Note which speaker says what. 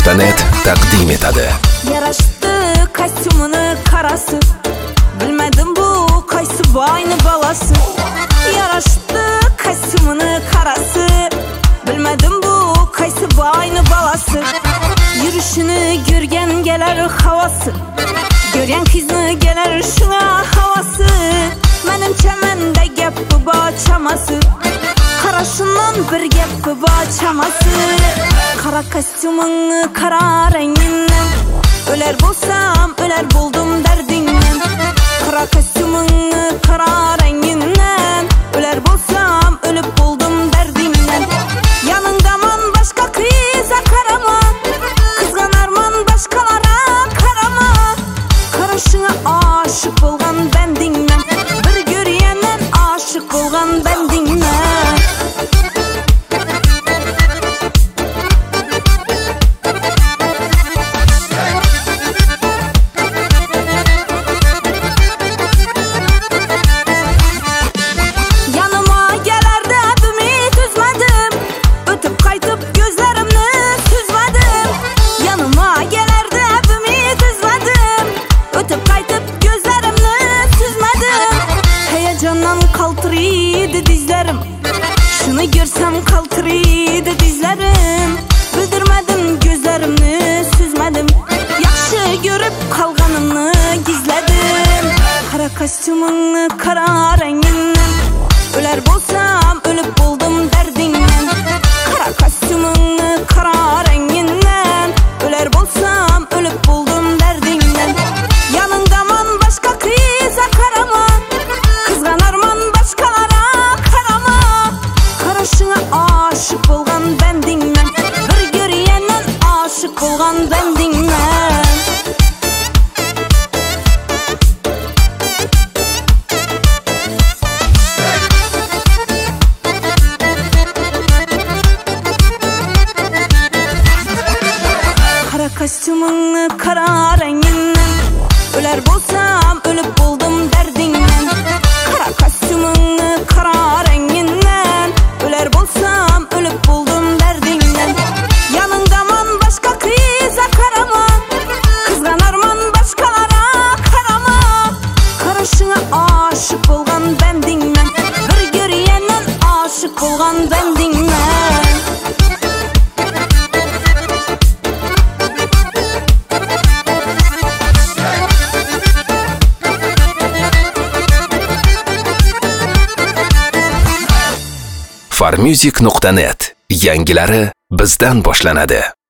Speaker 1: Farmuzik.net taqdim etadi.
Speaker 2: Yarashdi kostyumini qarasi, bilmadim bu qaysi boyni balasi. Yarashdi kostyumini qarasi, bilmadim bu qaysi boyni balasi. Yurishini ko'rgan gelar havasi, ko'rgan qizni gelar shuna havasi. Menimcha menda gap bu chamasi, qarashidan bir gap bu chamasi. Qara kostyumingni, qara rangingni, o'lar bo'lsam o'lar bo'ldim dardingdan. Qara kostyumingni, qara rangingni, o'lar bo'lsam o'lib bo'ldim dardingdan. Yaningdaman boshqa qizga qarama, qizg'anarman boshqalarga qarama. Qarashingga oshiq bo'lgan bendingman, bir ko'rgandan oshiq bo'lgan bendingman. Qaltiriydi dizlerim, shuni ko'rsam qaltiriydi dizlerim. Bildirmadim gözlerimni, süzmedim, yaxshi ko'rib qolganimni gizladim. Qara kostyumingni, qara rangingni, o'lar bo'lsam o'lib bo'ldim dardingdan. Qara kostyumingni, qara rangingni, o'lar bo'lsam o'lib bo'ldim dardingdan. Yaningdaman boshqa qizga qarama, qizg'anarman boshqalarga qarama. Qarashingga oshiq bo'lgan bendingman, bir ko'rgandan oshiq bo'lgan bendingman. Qara kostyumingni, qara rangingni, o'lar bo'lsam o'lib bo'ldim dardingdan. Qara kostyumingni, qara rangingni, o'lar bo'lsam o'lib bo'ldim dardingdan. Yaningdaman boshqa qizga qarama, qizg'anarman boshqalarga qarama. Qarashingga oshiq bo'lgan bendingman, bir ko'rgandan oshiq bo'lgan bendingman.
Speaker 1: Farmuzik.net yangilari bizdan boshlanadi.